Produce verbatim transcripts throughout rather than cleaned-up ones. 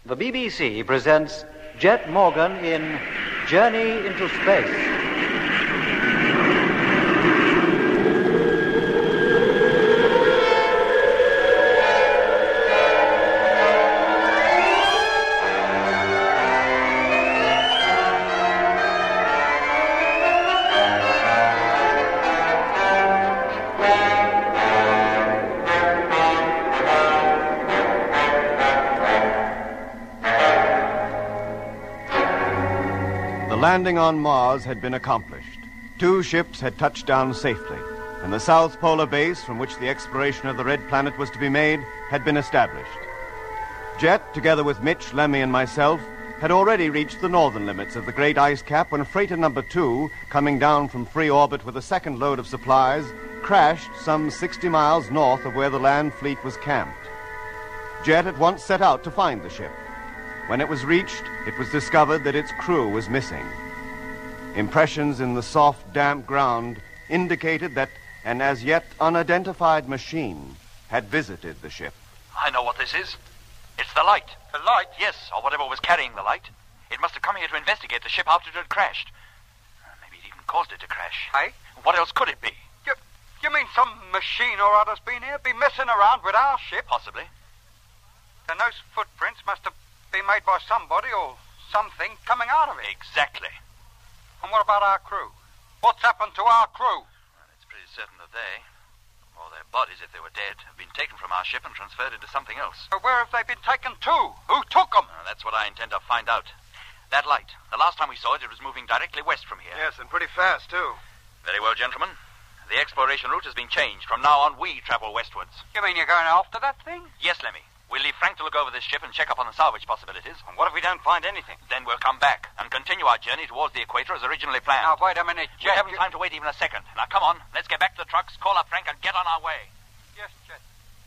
The B B C presents Jet Morgan in Journey into Space. The landing on Mars had been accomplished. Two ships had touched down safely, and the South Polar Base, from which the exploration of the Red Planet was to be made, had been established. Jet, together with Mitch, Lemmy, and myself, had already reached the northern limits of the great ice cap when freighter number two, coming down from free orbit with a second load of supplies, crashed some sixty miles north of where the land fleet was camped. Jet at once set out to find the ship. When it was reached, it was discovered that its crew was missing. Impressions in the soft, damp ground indicated that an as yet unidentified machine had visited the ship. I know what this is. It's the light. The light? Yes, or whatever was carrying the light. It must have come here to investigate the ship after it had crashed. Maybe it even caused it to crash. Hey? What else could it be? You, you mean some machine or other's been here, be messing around with our ship? Possibly. Then those footprints must have been made by somebody or something coming out of it. Exactly. And what about our crew? What's happened to our crew? Well, it's pretty certain that they, or their bodies if they were dead, have been taken from our ship and transferred into something else. But where have they been taken to? Who took them? Well, that's what I intend to find out. That light. The last time we saw it, it was moving directly west from here. Yes, and pretty fast, too. Very well, gentlemen. The exploration route has been changed. From now on, we travel westwards. You mean you're going after that thing? Yes, Lemmy. We'll leave Frank to look over this ship and check up on the salvage possibilities. And what if we don't find anything? Then we'll come back and continue our journey towards the equator as originally planned. Now, wait a minute, We Jet. haven't you... time to wait even a second. Now, come on. Let's get back to the trucks, call up Frank, and get on our way. Yes, Jet.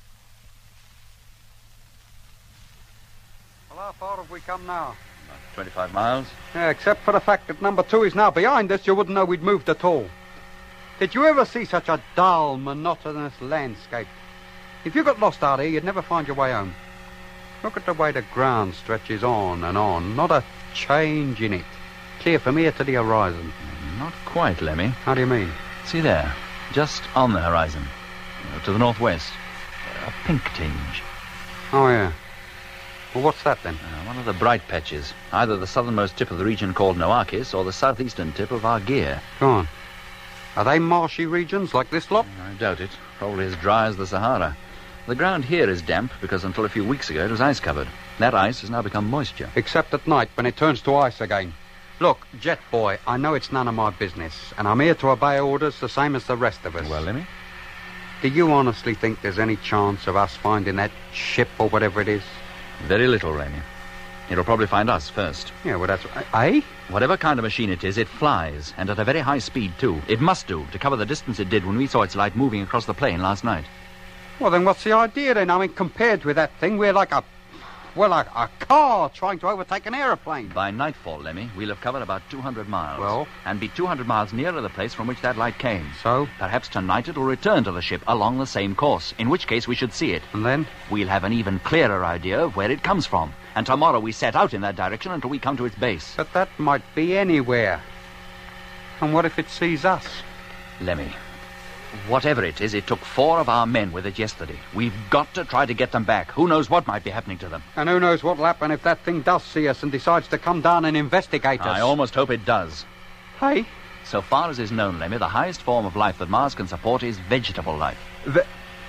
Well, how far have we come now? About twenty-five miles. Yeah, except for the fact that number two is now behind us, you wouldn't know we'd moved at all. Did you ever see such a dull, monotonous landscape? If you got lost out here, you'd never find your way home. Look at the way the ground stretches on and on. Not a change in it. Clear from here to the horizon. Not quite, Lemmy. How do you mean? See there, just on the horizon, uh, to the northwest, a pink tinge. Oh, yeah. Well, what's that, then? Uh, one of the bright patches, either the southernmost tip of the region called Noakis or the southeastern tip of Argeir. Go on. Are they marshy regions like this lot? I doubt it. Probably as dry as the Sahara. The ground here is damp because until a few weeks ago it was ice-covered. That ice has now become moisture. Except at night when it turns to ice again. Look, Jet Boy, I know it's none of my business, and I'm here to obey orders the same as the rest of us. Well, Lemmy? Do you honestly think there's any chance of us finding that ship or whatever it is? Very little, Lemmy. It'll probably find us first. Yeah, well, that's... Eh? Whatever kind of machine it is, it flies, and at a very high speed, too. It must do, to cover the distance it did when we saw its light moving across the plain last night. Well, then what's the idea, then? I mean, compared with that thing, we're like a... Well, like a car trying to overtake an aeroplane. By nightfall, Lemmy, we'll have covered about two hundred miles. Well? And be two hundred miles nearer the place from which that light came. So? Perhaps tonight it'll return to the ship along the same course, in which case we should see it. And then? We'll have an even clearer idea of where it comes from. And tomorrow we set out in that direction until we come to its base. But that might be anywhere. And what if it sees us? Lemmy, whatever it is, it took four of our men with it yesterday. We've got to try to get them back. Who knows what might be happening to them? And who knows what'll happen if that thing does see us and decides to come down and investigate us. I almost hope it does. Hey? So far as is known, Lemmy, the highest form of life that Mars can support is vegetable life. Ve-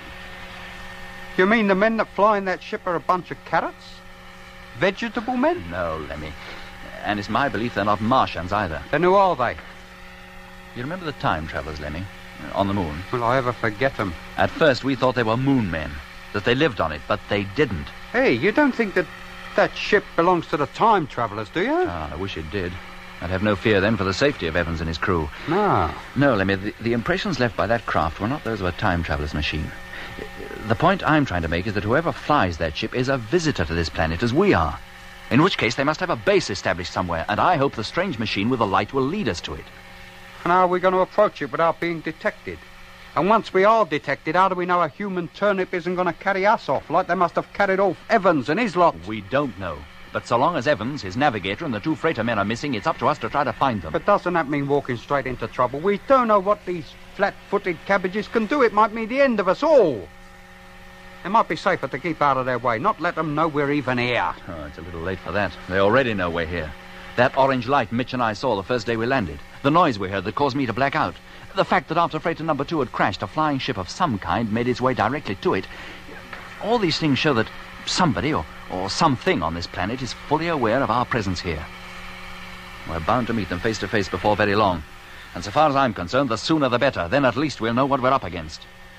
you mean the men that fly in that ship are a bunch of carrots? Vegetable men? No, Lemmy. And it's my belief they're not Martians either. Then who are they? You remember the time travelers, Lemmy? On the moon? Will I ever forget them? At first we thought they were moon men, that they lived on it, but they didn't. Hey, you don't think that that ship belongs to the time travelers, do you? Ah, I wish it did. I'd have no fear then for the safety of Evans and his crew. No. No, Lemmy, the, the impressions left by that craft were not those of a time traveler's machine. The point I'm trying to make is that whoever flies that ship is a visitor to this planet, as we are. In which case they must have a base established somewhere, and I hope the strange machine with the light will lead us to it. And how are we going to approach it without being detected? And once we are detected, how do we know a human turnip isn't going to carry us off like they must have carried off Evans and his lot? We don't know. But so long as Evans, his navigator, and the two freighter men are missing, it's up to us to try to find them. But doesn't that mean walking straight into trouble? We don't know what these flat-footed cabbages can do. It might mean the end of us all. It might be safer to keep out of their way, not let them know we're even here. Oh, it's a little late for that. They already know we're here. That orange light Mitch and I saw the first day we landed. The noise we heard that caused me to black out. The fact that after freighter number two had crashed, a flying ship of some kind made its way directly to it. All these things show that somebody or, or something on this planet is fully aware of our presence here. We're bound to meet them face to face before very long. And so far as I'm concerned, the sooner the better. Then at least we'll know what we're up against.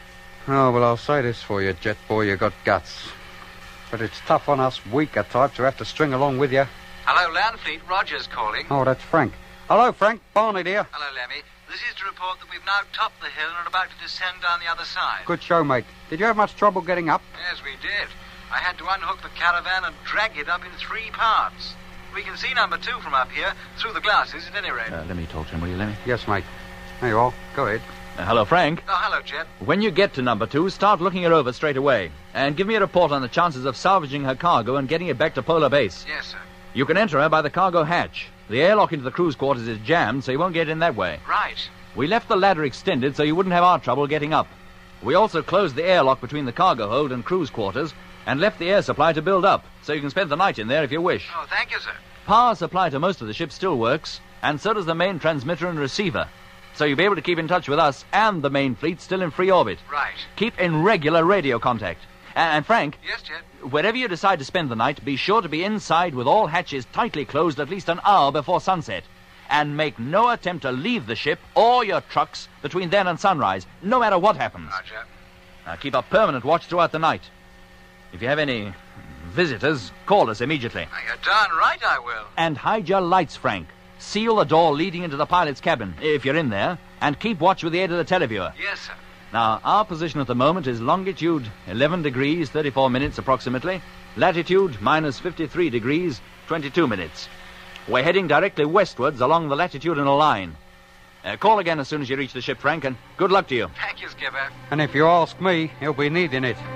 Oh, well, I'll say this for you, Jet Boy, you got guts. But it's tough on us weaker types who have to string along with you. Hello, Landfleet. Rogers calling. Oh, that's Frank. Hello, Frank. Barney, dear. Hello, Lemmy. This is to report that we've now topped the hill and are about to descend down the other side. Good show, mate. Did you have much trouble getting up? Yes, we did. I had to unhook the caravan and drag it up in three parts. We can see number two from up here, through the glasses at any rate. Uh, let me talk to him, will you, Lemmy? Yes, mate. There you are. Go ahead. Uh, hello, Frank. Oh, hello, Jet. When you get to number two, start looking her over straight away. And give me a report on the chances of salvaging her cargo and getting it back to Polar Base. Yes, sir. You can enter her by the cargo hatch. The airlock into the crew's quarters is jammed, so you won't get in that way. Right. We left the ladder extended so you wouldn't have our trouble getting up. We also closed the airlock between the cargo hold and crew's quarters and left the air supply to build up, so you can spend the night in there if you wish. Oh, thank you, sir. Power supply to most of the ship still works, and so does the main transmitter and receiver. So you'll be able to keep in touch with us and the main fleet still in free orbit. Right. Keep in regular radio contact. And, Frank... Yes, Jet? Wherever you decide to spend the night, be sure to be inside with all hatches tightly closed at least an hour before sunset. And make no attempt to leave the ship or your trucks between then and sunrise, no matter what happens. Roger. Now, keep a permanent watch throughout the night. If you have any visitors, call us immediately. Now, you're darn right I will. And hide your lights, Frank. Seal the door leading into the pilot's cabin, if you're in there, and keep watch with the aid of the televiewer. Yes, sir. Now, our position at the moment is longitude eleven degrees, thirty-four minutes approximately, latitude minus fifty-three degrees, twenty-two minutes. We're heading directly westwards along the latitudinal line. Uh, call again as soon as you reach the ship, Frank, and good luck to you. Thank you, Skipper. And if you ask me, he'll be needing it.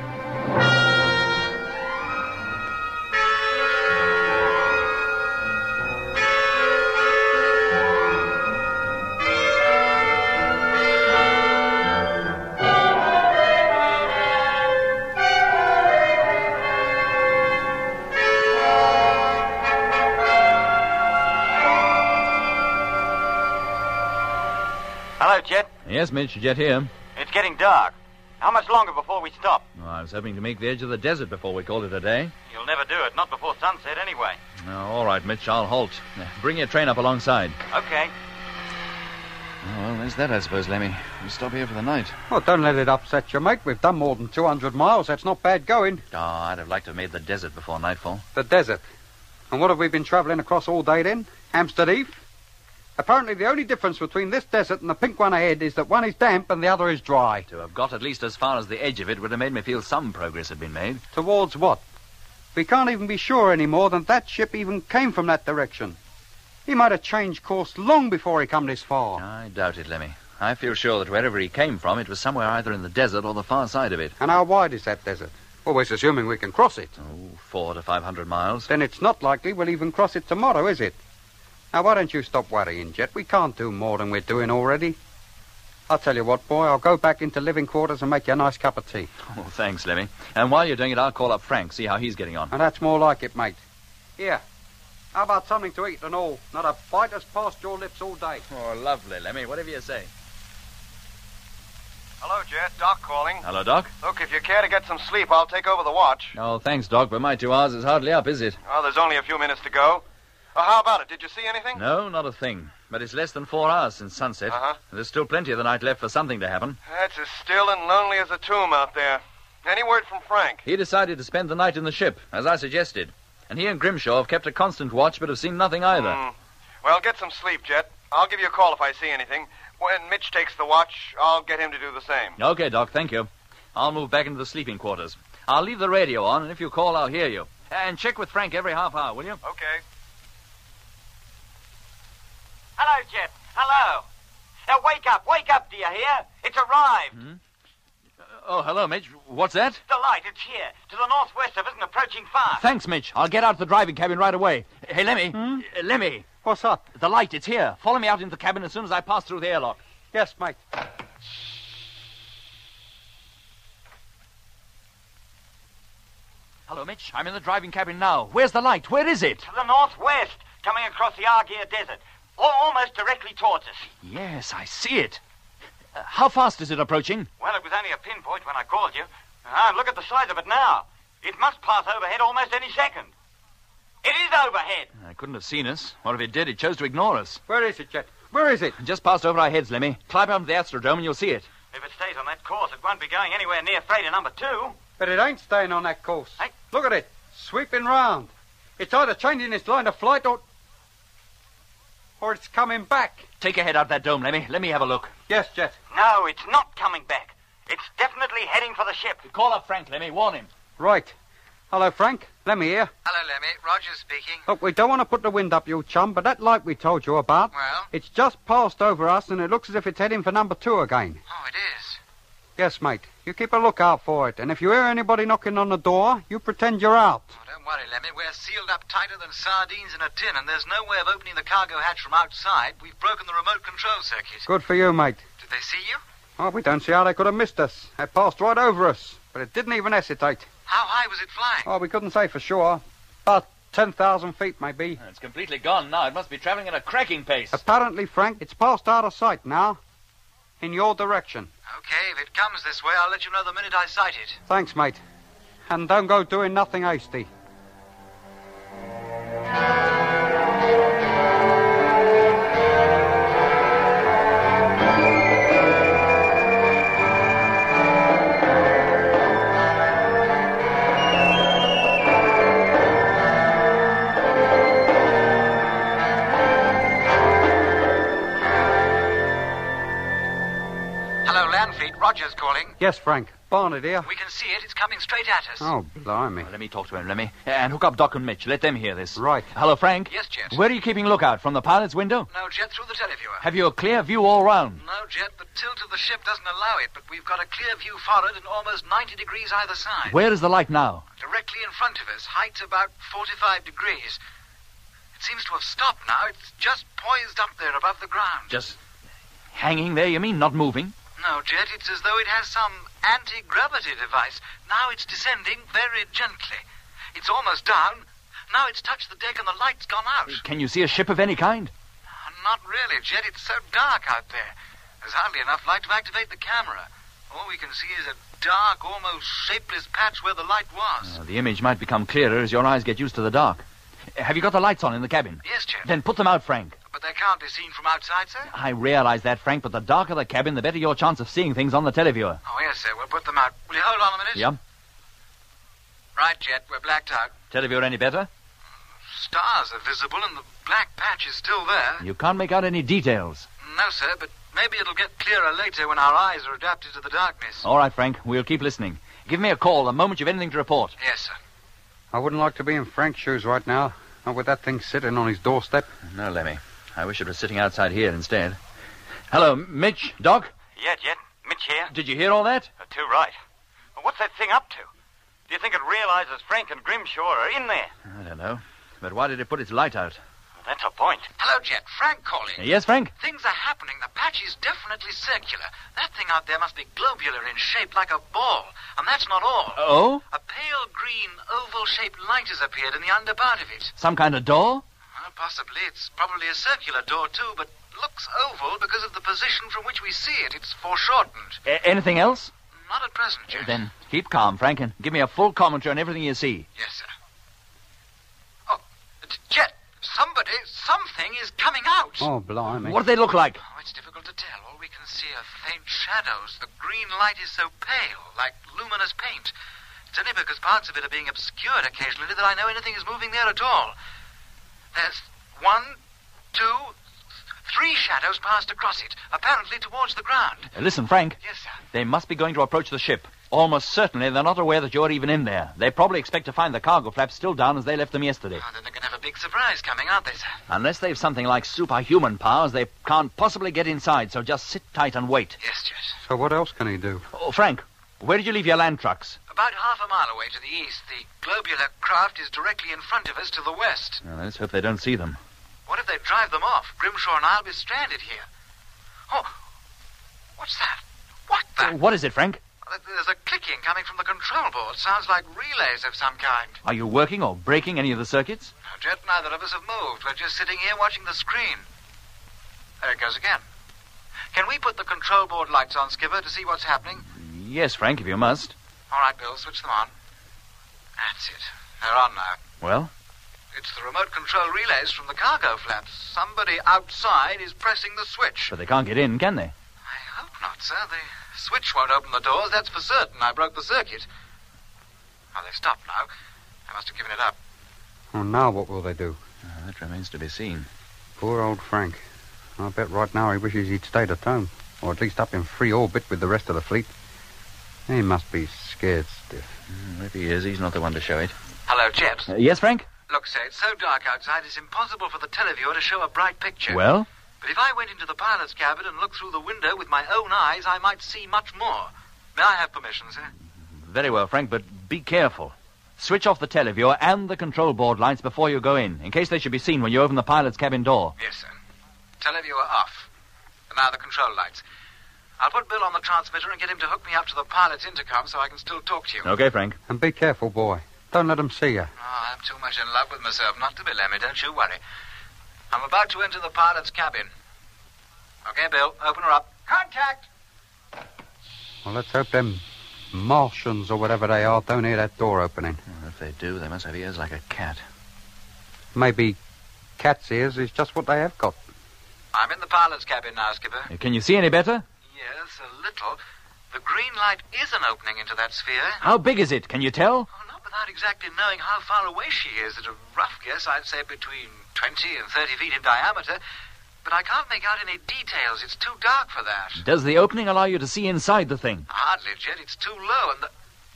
Hello, Jet. Yes, Mitch, Jet here. It's getting dark. How much longer before we stop? Oh, I was hoping to make the edge of the desert before we called it a day. You'll never do it, not before sunset anyway. Oh, all right, Mitch, I'll halt. Uh, Bring your train up alongside. Okay. Oh, well, there's that, I suppose, Lemmy. We'll stop here for the night. Oh, don't let it upset you, mate. We've done more than two hundred miles. That's not bad going. Oh, I'd have liked to have made the desert before nightfall. The desert. And what have we been travelling across all day then? Hampstead Heath? Apparently the only difference between this desert and the pink one ahead is that one is damp and the other is dry. To have got at least as far as the edge of it would have made me feel some progress had been made. Towards what? We can't even be sure anymore that that ship even came from that direction. He might have changed course long before he come this far. I doubt it, Lemmy. I feel sure that wherever he came from, it was somewhere either in the desert or the far side of it. And how wide is that desert? Always assuming we can cross it. Oh, four to five hundred miles. Then it's not likely we'll even cross it tomorrow, is it? Now, why don't you stop worrying, Jet? We can't do more than we're doing already. I'll tell you what, boy, I'll go back into living quarters and make you a nice cup of tea. Oh, thanks, Lemmy. And while you're doing it, I'll call up Frank, see how he's getting on. And that's more like it, mate. Here, how about something to eat and all? Not a bite has passed your lips all day. Oh, lovely, Lemmy. Whatever you say. Hello, Jet. Doc calling. Hello, Doc. Look, if you care to get some sleep, I'll take over the watch. Oh, thanks, Doc, but my two hours is hardly up, is it? Oh, there's only a few minutes to go. Oh, how about it? Did you see anything? No, not a thing. But it's less than four hours since sunset. Uh-huh. There's still plenty of the night left for something to happen. It's as still and lonely as a tomb out there. Any word from Frank? He decided to spend the night in the ship, as I suggested. And he and Grimshaw have kept a constant watch, but have seen nothing either. Mm. Well, get some sleep, Jet. I'll give you a call if I see anything. When Mitch takes the watch, I'll get him to do the same. Okay, Doc, thank you. I'll move back into the sleeping quarters. I'll leave the radio on, and if you call, I'll hear you. And check with Frank every half hour, will you? Okay. Hello, Jet. Hello. Now, wake up. Wake up, do you hear? It's arrived. Hmm? Oh, hello, Mitch. What's that? The light, it's here. To the northwest of us and approaching fast. Thanks, Mitch. I'll get out of the driving cabin right away. Hey, Lemmy. Hmm? Uh, Lemmy. What's up? The light, it's here. Follow me out into the cabin as soon as I pass through the airlock. Yes, mate. Hello, Mitch. I'm in the driving cabin now. Where's the light? Where is it? To the northwest, coming across the Argier Desert. Al- almost directly towards us. Yes, I see it. Uh, how fast is it approaching? Well, it was only a pinpoint when I called you. Ah, look at the size of it now. It must pass overhead almost any second. It is overhead. I couldn't have seen us. Or if it did, it chose to ignore us. Where is it, Jet? Where is it? Just passed over our heads, Lemmy. Climb up to the Astrodome and you'll see it. If it stays on that course, it won't be going anywhere near freighter number two. But it ain't staying on that course. Hey. Look at it. Sweeping round. It's either changing its line of flight or... or it's coming back. Take your head out that dome, Lemmy. Let me have a look. Yes, Jet. No, it's not coming back. It's definitely heading for the ship. Call up Frank, Lemmy. Warn him. Right. Hello, Frank. Lemmy here. Hello, Lemmy. Roger speaking. Look, we don't want to put the wind up, you chum, but that light we told you about... Well? It's just passed over us, and it looks as if it's heading for number two again. Oh, it is. Yes, mate. You keep a lookout for it, and if you hear anybody knocking on the door, you pretend you're out. Oh, don't worry, Lemmy. We're sealed up tighter than sardines in a tin, and there's no way of opening the cargo hatch from outside. We've broken the remote control circuit. Good for you, mate. Did they see you? Oh, we don't see how they could have missed us. They passed right over us, but it didn't even hesitate. How high was it flying? Oh, we couldn't say for sure. About ten thousand feet, maybe. It's completely gone now. It must be traveling at a cracking pace. Apparently, Frank, it's passed out of sight now. In your direction. Okay, if it comes this way, I'll let you know the minute I sight it. Thanks, mate. And don't go doing nothing hasty. Roger's calling. Yes, Frank. Barnard here. We can see it. It's coming straight at us. Oh, blimey. Well, let me talk to him, Lemmy. And hook up Doc and Mitch. Let them hear this. Right. Hello, Frank. Yes, Jet. Where are you keeping lookout? From the pilot's window? No, Jet, through the televiewer. Have you a clear view all round? No, Jet. The tilt of the ship doesn't allow it, but we've got a clear view forward and almost ninety degrees either side. Where is the light now? Directly in front of us. Height about forty-five degrees. It seems to have stopped now. It's just poised up there above the ground. Just hanging there, you mean? Not moving? No, Jet, it's as though it has some anti-gravity device. Now it's descending very gently. It's almost down. Now it's touched the deck and the light's gone out. Can you see a ship of any kind? Not really, Jet. It's so dark out there. There's hardly enough light to activate the camera. All we can see is a dark, almost shapeless patch where the light was. Uh, the image might become clearer as your eyes get used to the dark. Have you got the lights on in the cabin? Yes, Jet. Then put them out, Frank. But they can't be seen from outside, sir? I realize that, Frank, but the darker the cabin, the better your chance of seeing things on the televiewer. Oh, yes, sir. We'll put them out. Will you hold on a minute? Yeah. Right, Jet. We're blacked out. Televiewer any better? Stars are visible and the black patch is still there. You can't make out any details. No, sir, but maybe it'll get clearer later when our eyes are adapted to the darkness. All right, Frank. We'll keep listening. Give me a call the moment you've anything to report. Yes, sir. I wouldn't like to be in Frank's shoes right now. Not with that thing sitting on his doorstep. No, Lemmy. I wish it was sitting outside here instead. Hello, Mitch, Doc? Yeah, Jet. Mitch here. Did you hear all that? Uh, too right. Well, what's that thing up to? Do you think it realizes Frank and Grimshaw are in there? I don't know. But why did it put its light out? Well, that's a point. Hello, Jet. Frank calling. Yes, Frank? Things are happening. The patch is definitely circular. That thing out there must be globular in shape like a ball. And that's not all. Oh? A pale green oval-shaped light has appeared in the under part of it. Some kind of door? Well, possibly. It's probably a circular door, too, but looks oval because of the position from which we see it. It's foreshortened. A- anything else? Not at present, Jet. Then keep calm, Frank, and give me a full commentary on everything you see. Yes, sir. Oh, Jet, somebody, something is coming out. Oh, blimey. What do they look like? Oh, it's difficult to tell. All we can see are faint shadows. The green light is so pale, like luminous paint. It's only because parts of it are being obscured occasionally that I know anything is moving there at all. There's one, two, three shadows passed across it, apparently towards the ground. Uh, listen, Frank. Yes, sir. They must be going to approach the ship. Almost certainly they're not aware that you're even in there. They probably expect to find the cargo flaps still down as they left them yesterday. Oh, then they're going to have a big surprise coming, aren't they, sir? Unless they've something like superhuman powers, they can't possibly get inside, so just sit tight and wait. Yes, Jet. So what else can he do? Oh, Frank, Where did you leave your land trucks? About half a mile away to the east. The globular craft is directly in front of us to the west. Well, let's hope they don't see them. What if they drive them off? Grimshaw and I'll be stranded here. Oh, what's that? What the? What is it, Frank? There's a clicking coming from the control board. Sounds like relays of some kind. Are you working or breaking any of the circuits? No, Jet, neither of us have moved. We're just sitting here watching the screen. There it goes again. Can we put the control board lights on, Skipper, to see what's happening? Yes, Frank, if you must. All right, Bill, switch them on. That's it. They're on now. Well? It's the remote control relays from the cargo flaps. Somebody outside is pressing the switch. But they can't get in, can they? I hope not, sir. The switch won't open the doors, that's for certain. I broke the circuit. Oh, they've stopped now. I must have given it up. Oh, now what will they do? Uh, that remains to be seen. Poor old Frank. I bet right now he wishes he'd stayed at home. Or at least up in free orbit with the rest of the fleet. He must be scared stiff. Mm, if he is, he's not the one to show it. Hello, Jet. Uh, yes, Frank? Look, sir, it's so dark outside, it's impossible for the televiewer to show a bright picture. Well? But if I went into the pilot's cabin and looked through the window with my own eyes, I might see much more. May I have permission, sir? Very well, Frank, but be careful. Switch off the televiewer and the control board lights before you go in, in case they should be seen when you open the pilot's cabin door. Yes, sir. Televiewer off. And now the control lights. I'll put Bill on the transmitter and get him to hook me up to the pilot's intercom so I can still talk to you. Okay, Frank. And be careful, boy. Don't let them see you. Oh, I'm too much in love with myself not to be, Lemmy. Don't you worry. I'm about to enter the pilot's cabin. Okay, Bill, open her up. Contact! Well, let's hope them Martians or whatever they are don't hear that door opening. Well, if they do, they must have ears like a cat. Maybe cat's ears is just what they have got. I'm in the pilot's cabin now, Skipper. Uh, Can you see any better? Yes, a little. The green light is an opening into that sphere. How big is it? Can you tell? Oh, not without exactly knowing how far away she is. At a rough guess, I'd say between twenty and thirty feet in diameter. But I can't make out any details. It's too dark for that. Does the opening allow you to see inside the thing? Hardly, Jet. It's too low, and the...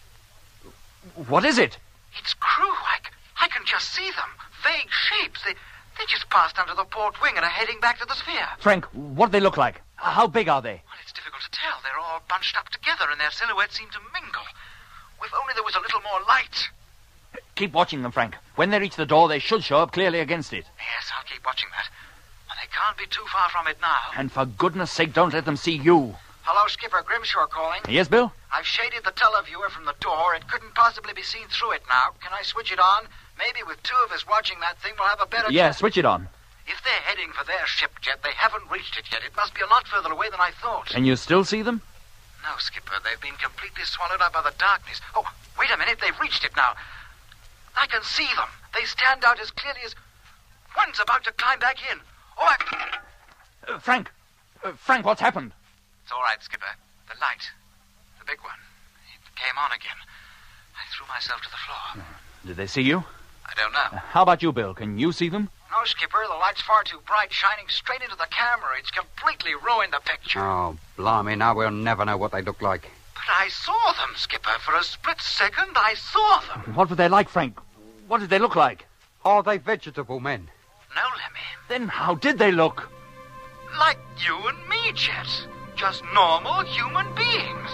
What is it? It's crew. I, c- I can just see them. Vague shapes. They, they just passed under the port wing and are heading back to the sphere. Frank, what do they look like? How big are they? Well, it's difficult to tell. They're all bunched up together, and their silhouettes seem to mingle. If only there was a little more light. Keep watching them, Frank. When they reach the door, they should show up clearly against it. Yes, I'll keep watching that. Well, they can't be too far from it now. And for goodness sake, don't let them see you. Hello, Skipper. Grimshaw calling. Yes, Bill? I've shaded the televiewer from the door. It couldn't possibly be seen through it now. Can I switch it on? Maybe with two of us watching that thing, we'll have a better... Yeah, chance. switch it on. If they're heading for their ship, Jet, they haven't reached it yet. It must be a lot further away than I thought. Can you still see them? No, Skipper. They've been completely swallowed up by the darkness. Oh, wait a minute. They've reached it now. I can see them. They stand out as clearly as... One's about to climb back in. Oh, I... Uh, Frank! Uh, Frank, what's happened? It's all right, Skipper. The light. The big one. It came on again. I threw myself to the floor. Did they see you? I don't know. Uh, how about you, Bill? Can you see them? No, Skipper. The light's far too bright, shining straight into the camera. It's completely ruined the picture. Oh, blimey, now we'll never know what they look like. But I saw them, Skipper. For a split second, I saw them. What were they like, Frank? What did they look like? Are they vegetable men? No, Lemmy. Then how did they look? Like you and me, Jet. Just normal human beings.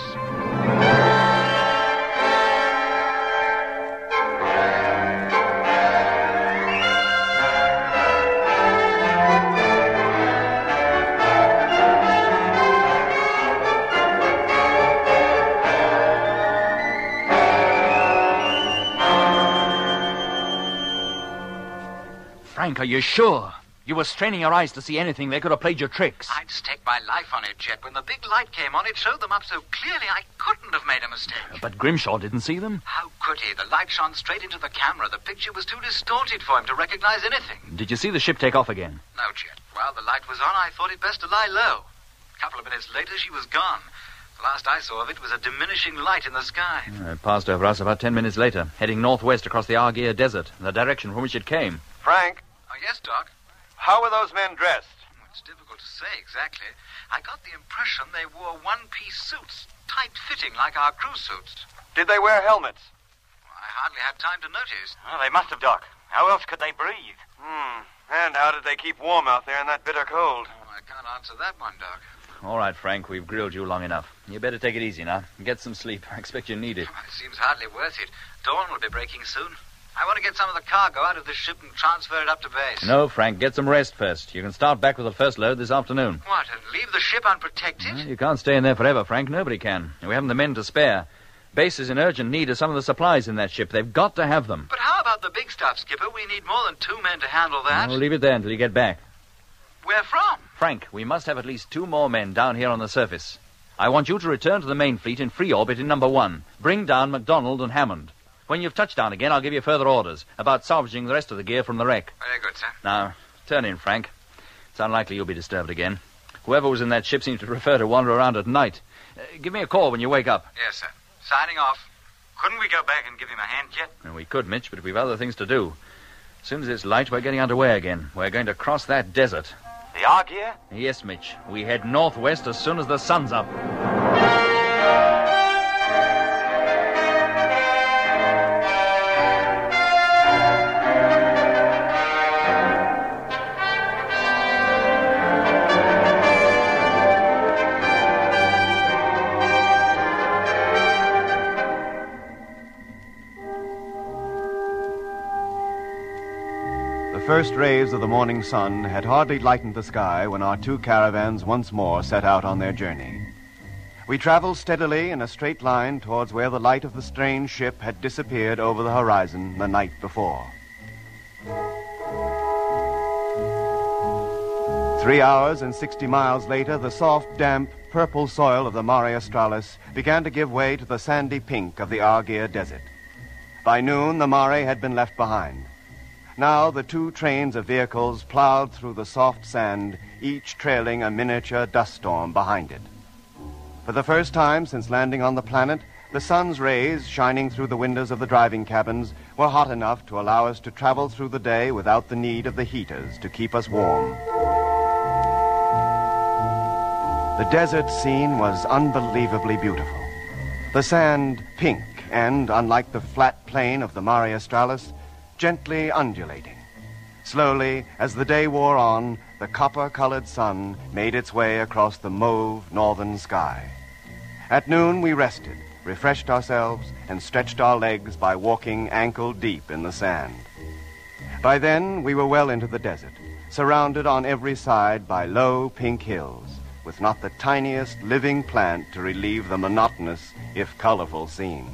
Frank, are you sure? You were straining your eyes to see anything. They could have played your tricks. I'd stake my life on it, Jet. When the big light came on, it showed them up so clearly I couldn't have made a mistake. But Grimshaw didn't see them. How could he? The light shone straight into the camera. The picture was too distorted for him to recognize anything. Did you see the ship take off again? No, Jet. While the light was on, I thought it best to lie low. A couple of minutes later, she was gone. The last I saw of it was a diminishing light in the sky. It passed over us about ten minutes later, heading northwest across the Argier Desert, the direction from which it came. Frank, Oh, yes, Doc? how were those men dressed? It's difficult to say exactly. I got the impression they wore one-piece suits, tight-fitting like our crew suits. Did they wear helmets? I hardly had time to notice. Well, they must have, Doc. How else could they breathe? Hmm. And how did they keep warm out there in that bitter cold? Oh, I can't answer that one, Doc. All right, Frank, we've grilled you long enough. You better take it easy now. Get some sleep. I expect you need it. Well, it seems hardly worth it. Dawn will be breaking soon. I want to get some of the cargo out of this ship and transfer it up to base. No, Frank, get some rest first. You can start back with the first load this afternoon. What, and leave the ship unprotected? Well, you can't stay in there forever, Frank. Nobody can. We haven't the men to spare. Base is in urgent need of some of the supplies in that ship. They've got to have them. But how about the big stuff, Skipper? We need more than two men to handle that. We'll leave it there until you get back. Where from? Frank, we must have at least two more men down here on the surface. I want you to return to the main fleet in free orbit in number one. Bring down MacDonald and Hammond. When you've touched down again, I'll give you further orders about salvaging the rest of the gear from the wreck. Very good, sir. Now, turn in, Frank. It's unlikely you'll be disturbed again. Whoever was in that ship seems to prefer to wander around at night. Uh, give me a call when you wake up. Yes, sir. Signing off. Couldn't we go back and give him a hand, Jet? Well, we could, Mitch, but we've other things to do. As soon as it's light, we're getting underway again. We're going to cross that desert. The Argyre? Yes, Mitch. We head northwest as soon as the sun's up. The first rays of the morning sun had hardly lightened the sky when our two caravans once more set out on their journey. We traveled steadily in a straight line towards where the light of the strange ship had disappeared over the horizon the night before. Three hours and sixty miles later, the soft, damp, purple soil of the Mare Australis began to give way to the sandy pink of the Argyre Desert. By noon, the Mare had been left behind. Now the two trains of vehicles plowed through the soft sand, each trailing a miniature dust storm behind it. For the first time since landing on the planet, the sun's rays, shining through the windows of the driving cabins, were hot enough to allow us to travel through the day without the need of the heaters to keep us warm. The desert scene was unbelievably beautiful. The sand pink and, unlike the flat plain of the Mare Australis, gently undulating. Slowly, as the day wore on, the copper-colored sun made its way across the mauve northern sky. At noon, we rested, refreshed ourselves, and stretched our legs by walking ankle-deep in the sand. By then, we were well into the desert, surrounded on every side by low pink hills, with not the tiniest living plant to relieve the monotonous, if colorful, scene.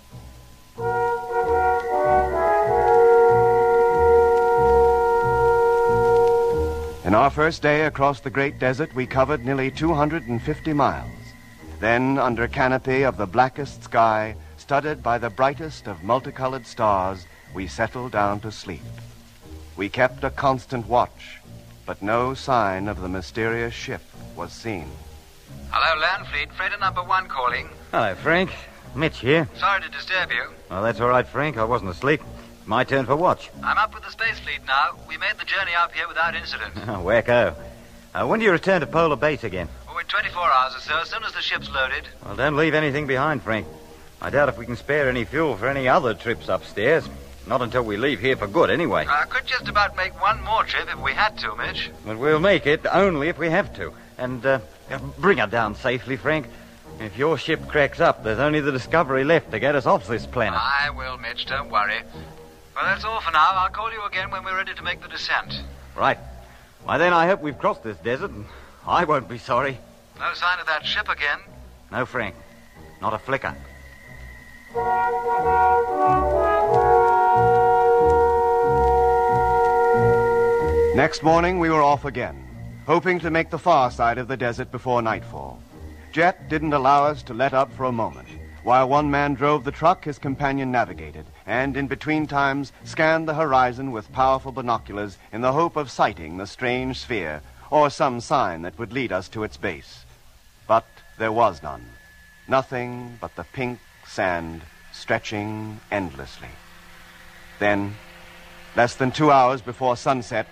In our first day across the great desert, we covered nearly two hundred fifty miles. Then, under canopy of the blackest sky, studded by the brightest of multicolored stars, we settled down to sleep. We kept a constant watch, but no sign of the mysterious ship was seen. Hello, Landfleet. Freighter number one calling. Hello, Frank. Mitch here. Sorry to disturb you. Well, that's all right, Frank. I wasn't asleep. My turn for watch. I'm up with the Space Fleet now. We made the journey up here without incident. Oh, wacko. Uh, when do you return to Polar Base again? Oh, in twenty-four hours or so, as soon as the ship's loaded. Well, don't leave anything behind, Frank. I doubt if we can spare any fuel for any other trips upstairs. Not until we leave here for good, anyway. I could just about make one more trip if we had to, Mitch. But we'll make it only if we have to. And uh, bring her down safely, Frank. If your ship cracks up, there's only the Discovery left to get us off this planet. I will, Mitch. Don't worry. Well, that's all for now. I'll call you again when we're ready to make the descent. Right. Why, then I hope we've crossed this desert, and I won't be sorry. No sign of that ship again? No, Frank. Not a flicker. Next morning, we were off again, hoping to make the far side of the desert before nightfall. Jet didn't allow us to let up for a moment. While one man drove the truck, his companion navigated, and in between times scanned the horizon with powerful binoculars in the hope of sighting the strange sphere or some sign that would lead us to its base. But there was none. Nothing but the pink sand stretching endlessly. Then, less than two hours before sunset...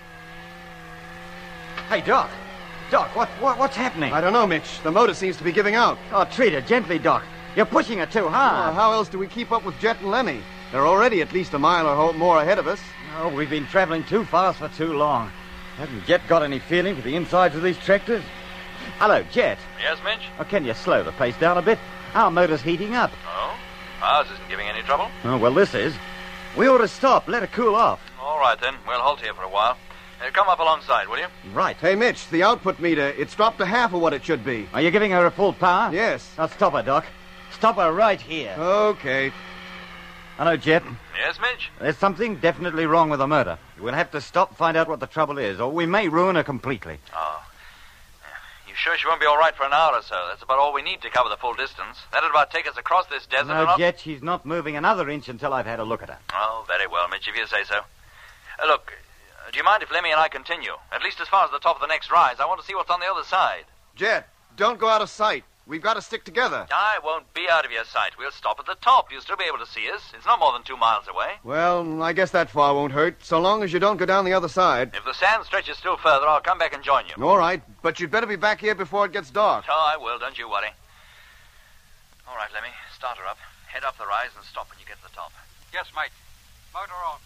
Hey, Doc. Doc, what, what what's happening? I don't know, Mitch. The motor seems to be giving out. Oh, treat her gently, Doc. You're pushing it too hard. Oh, how else do we keep up with Jet and Lemmy? They're already at least a mile or more ahead of us. Oh, we've been traveling too fast for too long. Hasn't Jet got any feeling for the insides of these tractors? Hello, Jet. Yes, Mitch? Oh, can you slow the pace down a bit? Our motor's heating up. Oh? Ours isn't giving any trouble. Oh, well, this is. We ought to stop, let it cool off. All right, then. We'll halt here for a while. Uh, come up alongside, will you? Right. Hey, Mitch, the output meter, it's dropped to half of what it should be. Are you giving her a full power? Yes. Now, stop her, Doc. Stop her right here. Okay. Hello, Jet. Yes, Mitch? There's something definitely wrong with the motor. We'll have to stop, find out what the trouble is, or we may ruin her completely. Oh. You sure she won't be all right for an hour or so? That's about all we need to cover the full distance. That'll about take us across this desert. No, and Jet, she's not moving another inch until I've had a look at her. Oh, very well, Mitch, if you say so. Uh, look, uh, do you mind if Lemmy and I continue? At least as far as the top of the next rise. I want to see what's on the other side. Jet, don't go out of sight. We've got to stick together. I won't be out of your sight. We'll stop at the top. You'll still be able to see us. It's not more than two miles away. Well, I guess that far won't hurt, so long as you don't go down the other side. If the sand stretches still further, I'll come back and join you. All right, but you'd better be back here before it gets dark. Oh, I will. Don't you worry. All right, Lemmy. Start her up. Head up the rise and stop when you get to the top. Yes, mate. Motor on.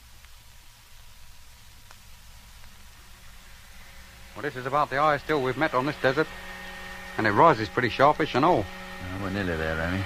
Well, this is about the highest hill we've met on this desert. And it rises pretty sharpish and all. Oh, we're nearly there, Remy.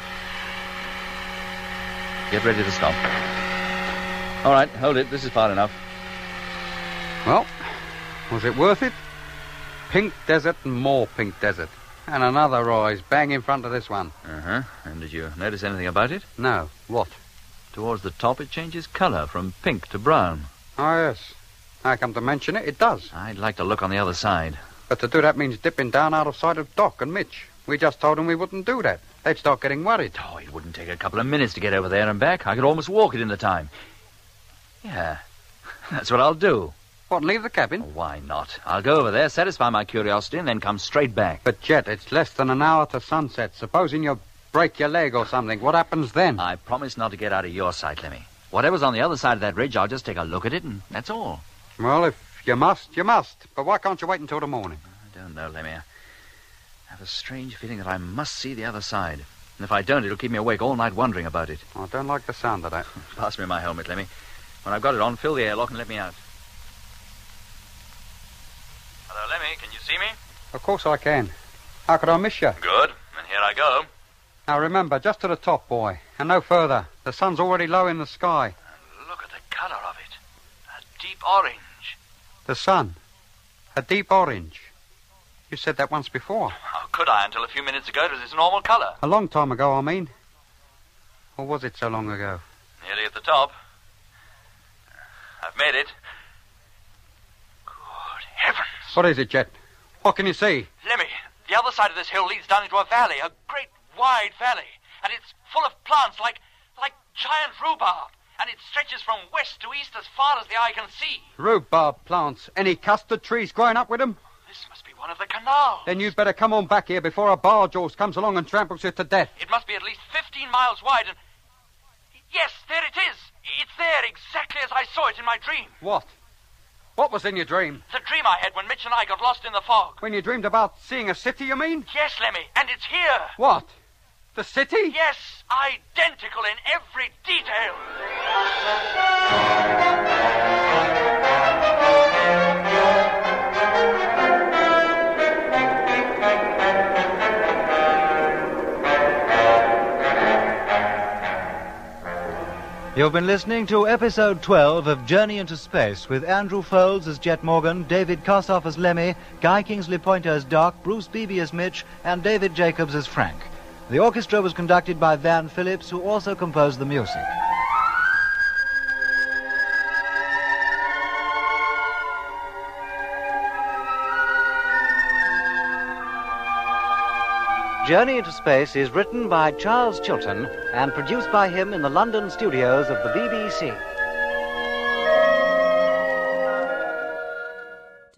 Get ready to stop. All right, hold it. This is far enough. Well, was it worth it? Pink desert and more pink desert. And another rise bang in front of this one. Uh-huh. And did you notice anything about it? No. What? Towards the top, it changes colour from pink to brown. Oh, yes. I come to mention it, it does. I'd like to look on the other side. But to do that means dipping down out of sight of Doc and Mitch. We just told them we wouldn't do that. They'd start getting worried. Oh, it wouldn't take a couple of minutes to get over there and back. I could almost walk it in the time. Yeah, that's what I'll do. What, leave the cabin? Why not? I'll go over there, satisfy my curiosity, and then come straight back. But, Jet, it's less than an hour to sunset. Supposing you break your leg or something, what happens then? I promise not to get out of your sight, Lemmy. Whatever's on the other side of that ridge, I'll just take a look at it, and that's all. Well, if you must, you must. But why can't you wait until the morning? I don't know, Lemmy. I have a strange feeling that I must see the other side. And if I don't, it'll keep me awake all night wondering about it. I don't like the sound of that. Pass me my helmet, Lemmy. When I've got it on, fill the airlock and let me out. Hello, Lemmy. Can you see me? Of course I can. How could I miss you? Good. And here I go. Now remember, just to the top, boy. And no further. The sun's already low in the sky. And look at the colour of it. A deep orange. The sun. A deep orange. You said that once before. How could I until a few minutes ago it was its normal colour? A long time ago, I mean. Or was it so long ago? Nearly at the top. I've made it. Good heavens. What is it, Jet? What can you see? Lemmy, the other side of this hill leads down into a valley, a great wide valley. And it's full of plants like, like giant rhubarb. And it stretches from west to east as far as the eye can see. Rhubarb plants. Any custard trees growing up with them? This must be one of the canals. Then you'd better come on back here before a barge horse comes along and tramples you to death. It must be at least fifteen miles wide and... Yes, there it is. It's there exactly as I saw it in my dream. What? What was in your dream? The dream I had when Mitch and I got lost in the fog. When you dreamed about seeing a city, you mean? Yes, Lemmy, and it's here. What? The city? Yes, identical in every detail. You've been listening to episode twelve of Journey into Space with Andrew Foulds as Jet Morgan, David Kossoff as Lemmy, Guy Kingsley Pointer as Doc, Bruce Beebe as Mitch, and David Jacobs as Frank. The orchestra was conducted by Van Phillips, who also composed the music. Journey into Space is written by Charles Chilton and produced by him in the London studios of the B B C.